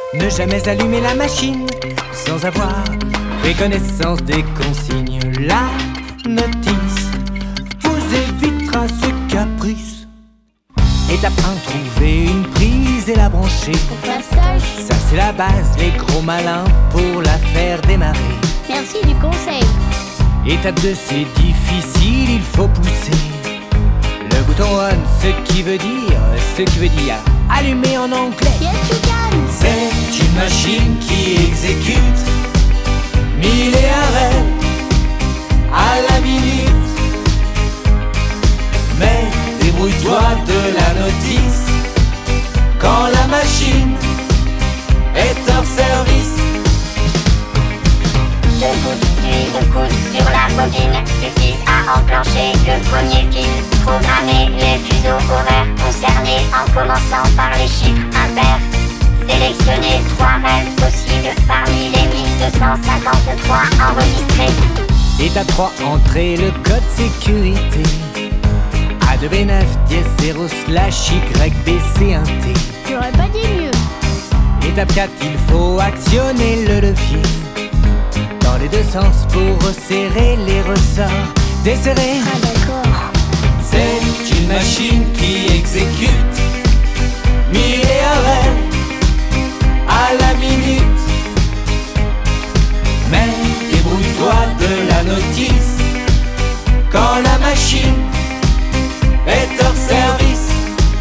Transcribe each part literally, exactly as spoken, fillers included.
Ne jamais allumer la machine sans avoir pris connaissance des consignes. La notice vous évitera ce caprice. Étape un, trouver une prise et la brancher. Au passage, Ça c'est la base, les gros malins pour la faire démarrer. merci du conseil. Étape deux, c'est difficile, il faut pousser le bouton on, ce qui veut dire, ce qui veut dire allumer en anglais. Yes, you can. C'est une machine qui exécute mille et un rêves à la minute. Mais débrouille-toi de la notice quand la machine est hors service. Deux gouttes d'huile de coude sur la bobine suffisent à enclencher le premier fil. Programmer les fuseaux horaires concernés en commençant par les chiffres impairs. Sélectionner trois rêves possibles parmi les mille deux cent cinquante-trois enregistrés. Étape trois, entrer le code sécurité A deux B neuf dièse zéro slash Y B C un T. J'aurais pas dit mieux. Étape quatre, il faut actionner le levier dans les deux sens pour resserrer les ressorts. Desserrer. Ah d'accord. C'est une machine qui exécute mille et un rêves à la minute. Mais débrouille-toi de la notice quand la machine est hors service.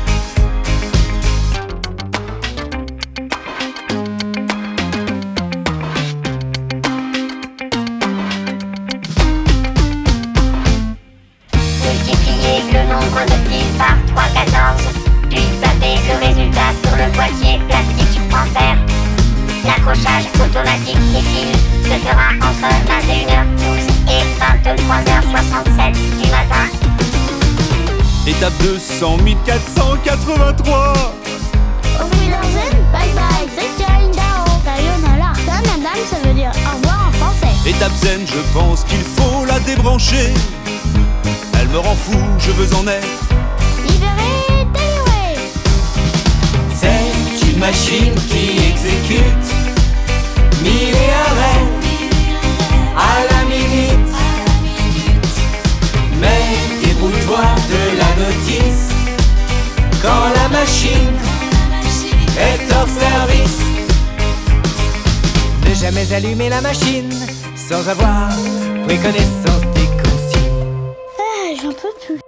Multiplier le nombre de fils par trois virgule quatorze, puis taper le résultat sur le boîtier plastique en fer. L'accrochage automatique des fils se fera entre vingt et une heures douze et vingt-trois heures soixante-sept du matin. Étape deux cent mille quatre cent quatre-vingt-trois. Au Wiedersehen, bye bye, Zaijian Dao, Sayonara. Ça, madame, ça veut dire au revoir en français. Étape zen, je pense qu'il faut la débrancher. Elle me rend fou, je veux en être. Libéré, délivré. C'est une machine qui exécute mille et un rêves à la minute. Mais débrouille-toi de la notice quand la machine est hors service. Ne jamais allumer la machine sans avoir pris connaissance des consignes. Ah, j'en peux plus.